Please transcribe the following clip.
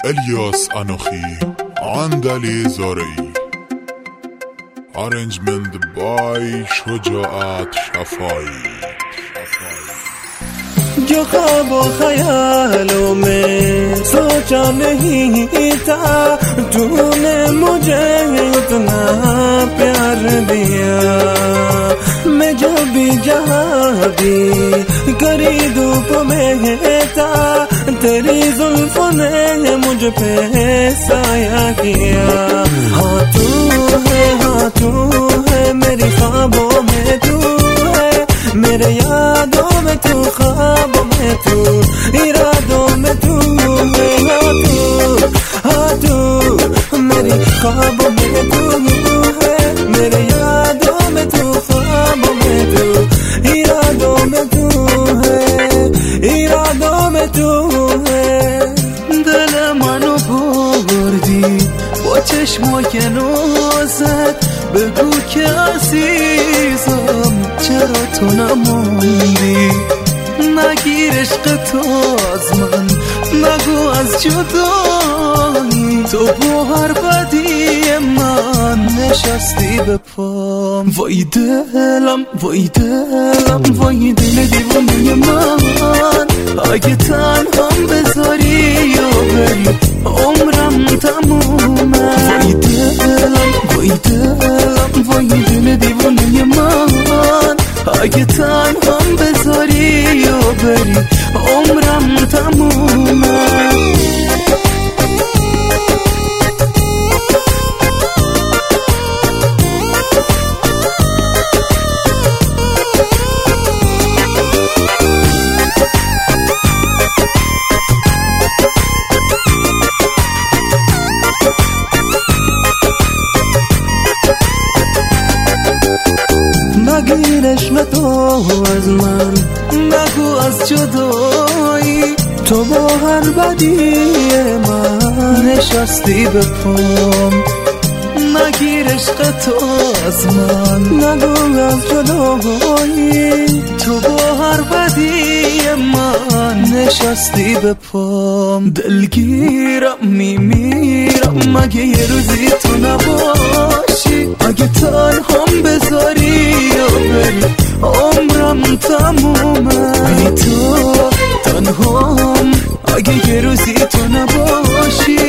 الیاس انوخی عندلی زارعی Arrangement by شجاعت شفایی जो ख्वाबों ख्यालों में सोचा नहीं था तूने मुझे इतना प्यार दिया मैं जब भी जहाँ भी करी धूप में था तेरी जुल्फों ने मुझ पे साया किया हाँ तू है मेरी ख्वाबों में तू है मेरे यादों में तू ख्वाबों में तू इरादों में तू हाँ तू मेरी ख्वाबों में तू है मेरे यादों में तू ख्वाबों में तू इरादों में तू है इरादों में तू है دل منو بردی با چشمای نازت بگو که عزیزم چرا تو نموندی نگیر عشق تو از من نگو از جدایی تو با هر بدی من نشستی به پام وای دلم وای دلم وای دل دیوانه من اگه تنهام بذاری یا بری عمرم تمومه وای دلم وای دلم وای دل دیوانه من اگه تنهام بذاری یا بری عمرم تمومه نگیر عشق تو از من نگو از جدایی تو با هر بدی من نشستی به پام نگیر عشق تو از من نگو از جدایی تو با هر بدی من نشستی به پام دلگیرم میمیرم مگه یه روزی تو نباشی اگه تنهام بذاری یا بری عمرم تمومه ای تو تنهام اگه یه روزی تو نباشی